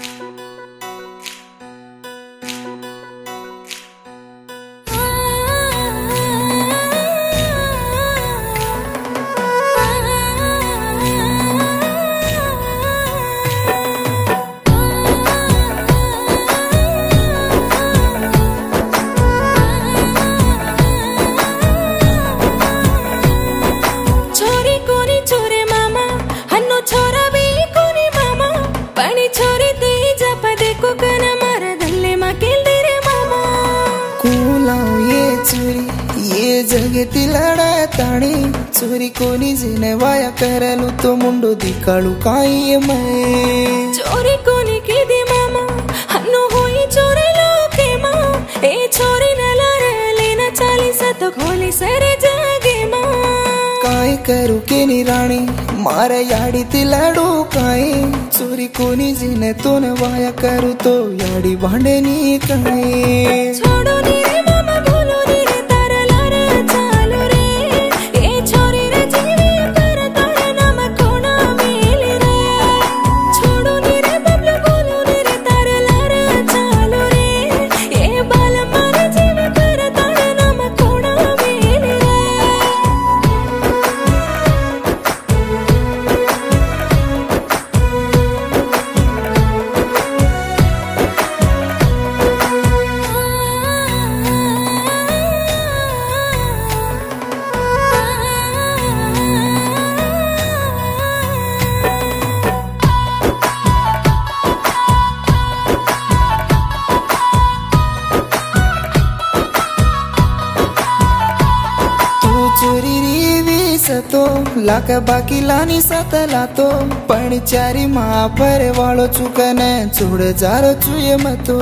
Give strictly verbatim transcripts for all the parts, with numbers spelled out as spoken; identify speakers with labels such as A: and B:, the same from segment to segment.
A: जगती लड़ा ताणी चोरी कोनी जिने वाया करलू तो मुंडो दिकाळू काई मैं
B: चोरी कोनी की दी मामा हन्नो होई चोरे लोके मां ए छोरी न लड़ले न चाली सत खोली सरे जागे मां
A: काई करू के नी राणी मारे याडी तिलाडू काई चोरी कोनी जिने तो न वाया करू तो याडी भांडे नी काई
B: छोड़ो नी रे मामा बोलो नी रे तारा लारे चालू रे ए छोरी रे जीवी पर तारे नाम कोना मिली रे छोड़ो नी रे बबलू बोलो नी रे तारा लारे चालू रे ए बाल मारे जीवी पर तारे नाम कोना मिली रे
A: चोरी रीवी सतो लाख बाकी लानी सतला तो पण चारी मां पर वालो चुकने छोड़ जारो चुये मतो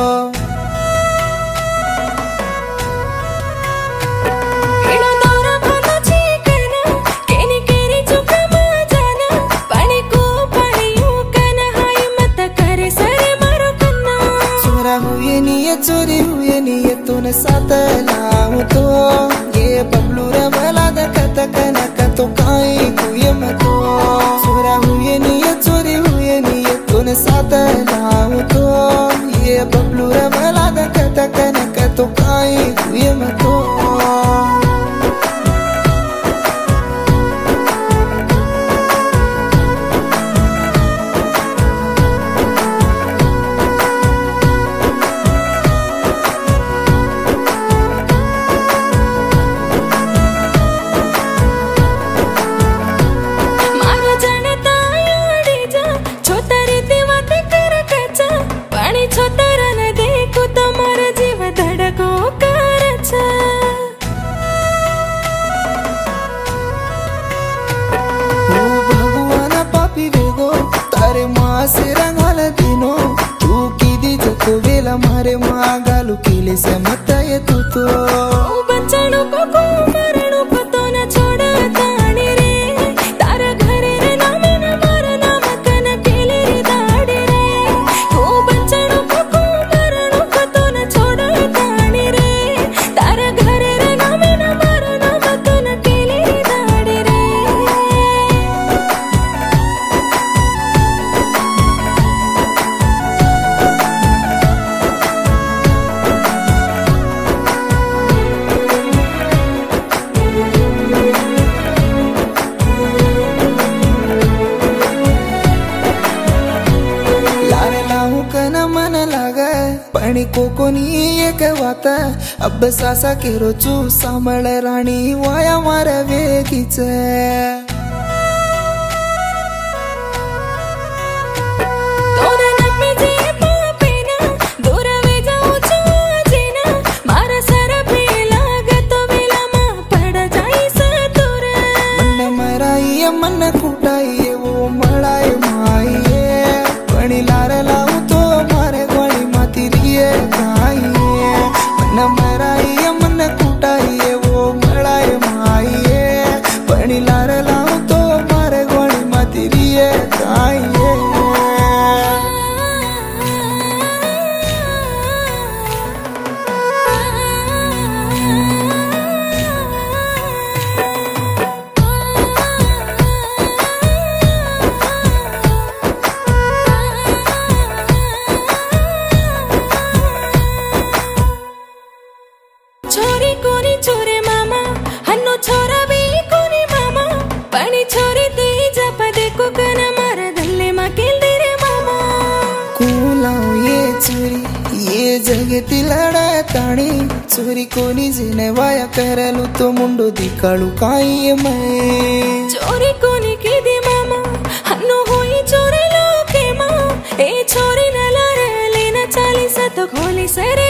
B: एनो दौरा भानो चीकना केनी केरी चुका मजाना पानी को पानी कना हाय मत करे सरे मारो कन्ना
A: चोरा हुए नी ये चोरी हुए नी ये तूने सतला तो ये बबलू रे भला दकत कनक तो काई कुये मतो चोरा हुए नी ये चोरी हुए नी ये तूने सतला तो ये बबलू रे भला दकत कनक तो काई कुये मतो से रंगाल दिनो तू की दी जतो वेला मारे मागालू किले से मत ये तू तो
B: बच्चों को को मरणों को तो न छोड़ा ताने रे तारा घरे रे नामे न मारा नाम कन केले रे दाड़े रे ओ बच्चों को को मरणों को तो न छोड़ा ताने रे तारा घरे रे नामे न मारा नाम कन केले रे दाड़े रे
A: पाणी कोकोनी एक वाता अब सासा केरो चू सांभळ राणी वाया मारा वेगीचे मन कुटाई वो मळाय माये पणी लार लावू तो मारे गोळी माती रिये काये मन मराई मन कुटाई वो मळाय माये पणी लार लावू तो मारे गोळी माती रिये काये जगती लड़ा ताणी चोरी कोनी जेने वाया करलू तो मुंडो दिखाड़ू काई मैं
B: चोरी कोनी की दी मामा हन्नो होई चोरी लोके माँ ए छोरी न लड़े लेना चाली सत खोली सरे